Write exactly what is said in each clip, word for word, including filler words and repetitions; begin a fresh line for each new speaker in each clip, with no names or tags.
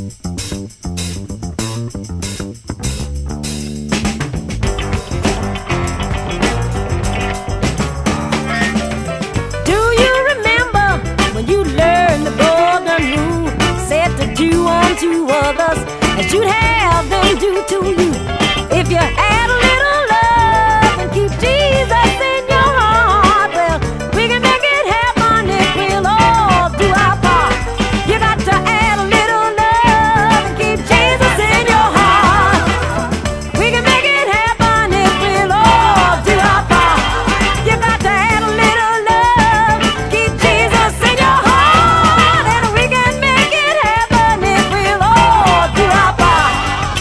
To others as you'd have them do to you. If you add a little love and keep Jesus in your heart, well, we can make it happen if we'll all do our part. You got to add a little love and keep Jesus in your heart. We can make it happen if we'll all do our part. You got to add a little love, keep Jesus in your heart, and we can make it happen if we'll all do our part.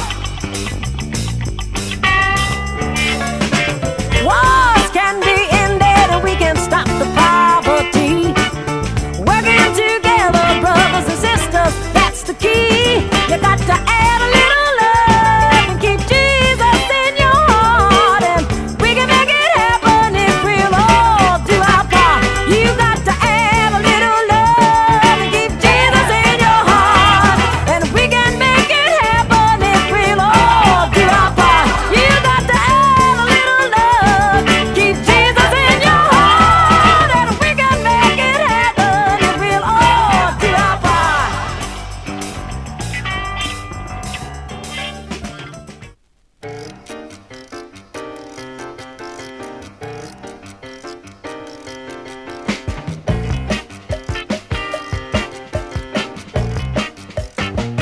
Wars can be ended and we can stop the poverty. Working together, brothers and sisters, that's the key. You got to add a little love and keep Jesus in your heart, and we can make it happen if we'll all do our part. You got to add a little love and keep Jesus in your heart, and we can make it happen if we'll all do our part. You got to add a little love, keep Jesus in your heart, and we can make it happen if we'll all do our part.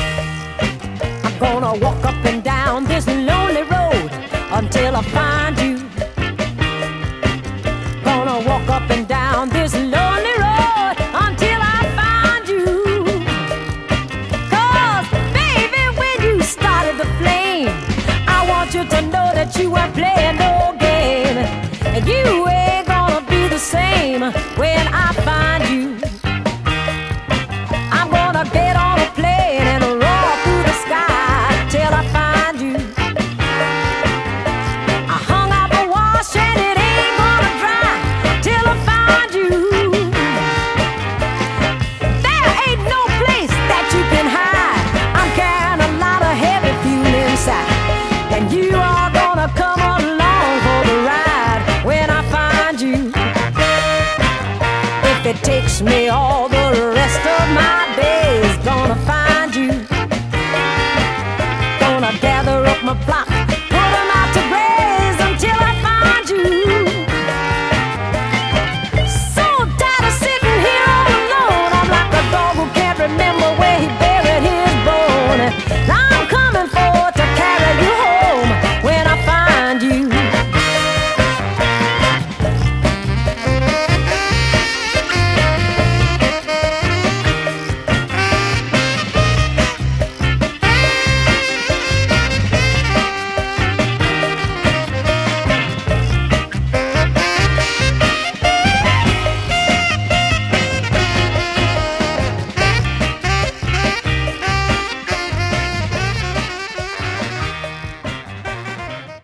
I'm gonna walk up and down this lonely road until I find you